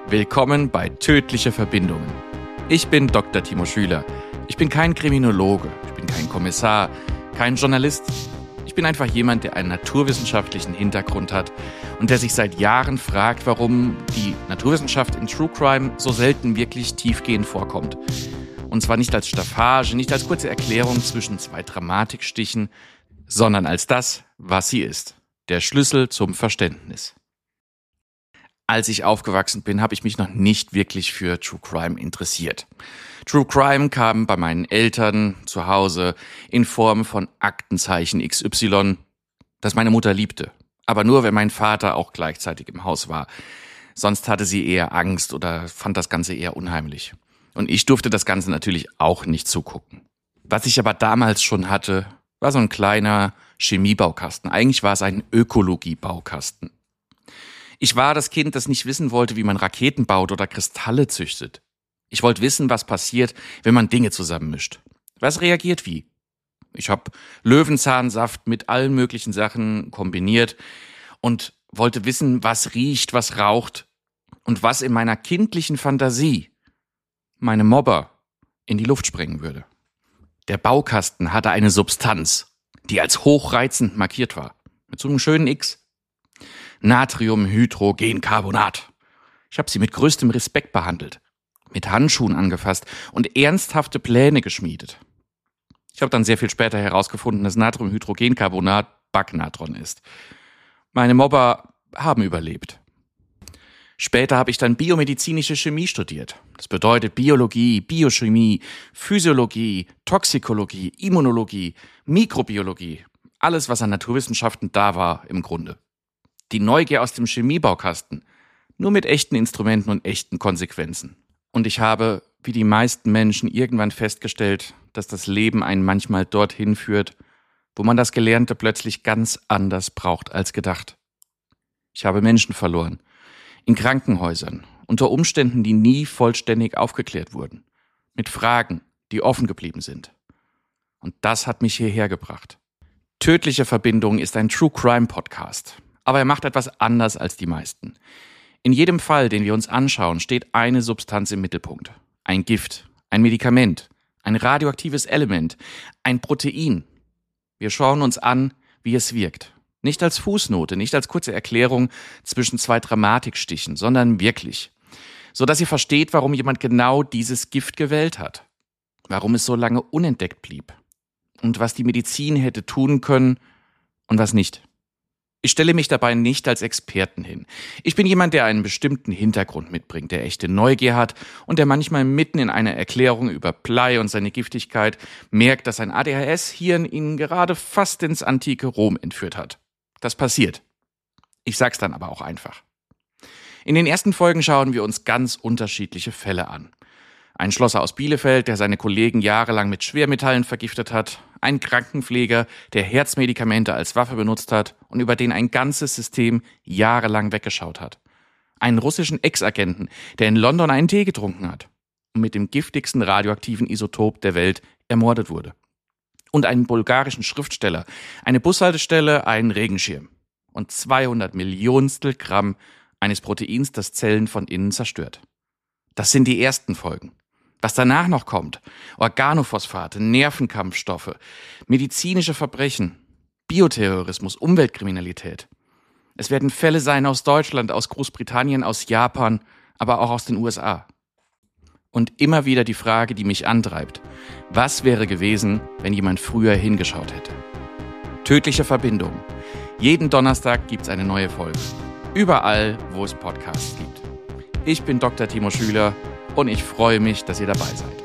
Willkommen bei Tödliche Verbindungen. Ich bin Dr. Timo Schüler. Ich bin kein Kriminologe, ich bin kein Kommissar, kein Journalist. Ich bin einfach jemand, der einen naturwissenschaftlichen Hintergrund hat und der sich seit Jahren fragt, warum die Naturwissenschaft in True Crime so selten wirklich tiefgehend vorkommt. Und zwar nicht als Staffage, nicht als kurze Erklärung zwischen zwei Dramatikstichen, sondern als das, was sie ist. Der Schlüssel zum Verständnis. Als ich aufgewachsen bin, habe ich mich noch nicht wirklich für True Crime interessiert. True Crime kam bei meinen Eltern zu Hause in Form von Aktenzeichen XY, das meine Mutter liebte. Aber nur, wenn mein Vater auch gleichzeitig im Haus war. Sonst hatte sie eher Angst oder fand das Ganze eher unheimlich. Und ich durfte das Ganze natürlich auch nicht zugucken. Was ich aber damals schon hatte, war so ein kleiner Chemiebaukasten. Eigentlich war es ein Ökologiebaukasten. Ich war das Kind, das nicht wissen wollte, wie man Raketen baut oder Kristalle züchtet. Ich wollte wissen, was passiert, wenn man Dinge zusammenmischt. Was reagiert wie? Ich habe Löwenzahnsaft mit allen möglichen Sachen kombiniert und wollte wissen, was riecht, was raucht und was in meiner kindlichen Fantasie meine Mobber in die Luft sprengen würde. Der Baukasten hatte eine Substanz, die als hochreizend markiert war. Mit so einem schönen X. Natriumhydrogencarbonat. Ich habe sie mit größtem Respekt behandelt, mit Handschuhen angefasst und ernsthafte Pläne geschmiedet. Ich habe dann sehr viel später herausgefunden, dass Natriumhydrogencarbonat Bagnatron ist. Meine Mobber haben überlebt. Später habe ich dann biomedizinische Chemie studiert. Das bedeutet Biologie, Biochemie, Physiologie, Toxikologie, Immunologie, Mikrobiologie. Alles, was an Naturwissenschaften da war, im Grunde. Die Neugier aus dem Chemiebaukasten. Nur mit echten Instrumenten und echten Konsequenzen. Und ich habe, wie die meisten Menschen, irgendwann festgestellt, dass das Leben einen manchmal dorthin führt, wo man das Gelernte plötzlich ganz anders braucht als gedacht. Ich habe Menschen verloren. In Krankenhäusern, unter Umständen, die nie vollständig aufgeklärt wurden. Mit Fragen, die offen geblieben sind. Und das hat mich hierher gebracht. Tödliche Verbindung ist ein True Crime Podcast. Aber er macht etwas anders als die meisten. In jedem Fall, den wir uns anschauen, steht eine Substanz im Mittelpunkt. Ein Gift, ein Medikament, ein radioaktives Element, ein Protein. Wir schauen uns an, wie es wirkt. Nicht als Fußnote, nicht als kurze Erklärung zwischen zwei Dramatikstichen, sondern wirklich. Sodass ihr versteht, warum jemand genau dieses Gift gewählt hat. Warum es so lange unentdeckt blieb. Und was die Medizin hätte tun können und was nicht. Ich stelle mich dabei nicht als Experten hin. Ich bin jemand, der einen bestimmten Hintergrund mitbringt, der echte Neugier hat und der manchmal mitten in einer Erklärung über Blei und seine Giftigkeit merkt, dass sein ADHS-Hirn ihn gerade fast ins antike Rom entführt hat. Das passiert. Ich sag's dann aber auch einfach. In den ersten Folgen schauen wir uns ganz unterschiedliche Fälle an. Ein Schlosser aus Bielefeld, der seine Kollegen jahrelang mit Schwermetallen vergiftet hat. Ein Krankenpfleger, der Herzmedikamente als Waffe benutzt hat und über den ein ganzes System jahrelang weggeschaut hat. Einen russischen Ex-Agenten, der in London einen Tee getrunken hat und mit dem giftigsten radioaktiven Isotop der Welt ermordet wurde. Und einen bulgarischen Schriftsteller, eine Bushaltestelle, einen Regenschirm und 200 Millionstel Gramm eines Proteins, das Zellen von innen zerstört. Das sind die ersten Folgen. Was danach noch kommt, Organophosphate, Nervenkampfstoffe, medizinische Verbrechen, Bioterrorismus, Umweltkriminalität. Es werden Fälle sein aus Deutschland, aus Großbritannien, aus Japan, aber auch aus den USA. Und immer wieder die Frage, die mich antreibt. Was wäre gewesen, wenn jemand früher hingeschaut hätte? Tödliche Verbindung. Jeden Donnerstag gibt's eine neue Folge. Überall, wo es Podcasts gibt. Ich bin Dr. Timo Schüler und ich freue mich, dass ihr dabei seid.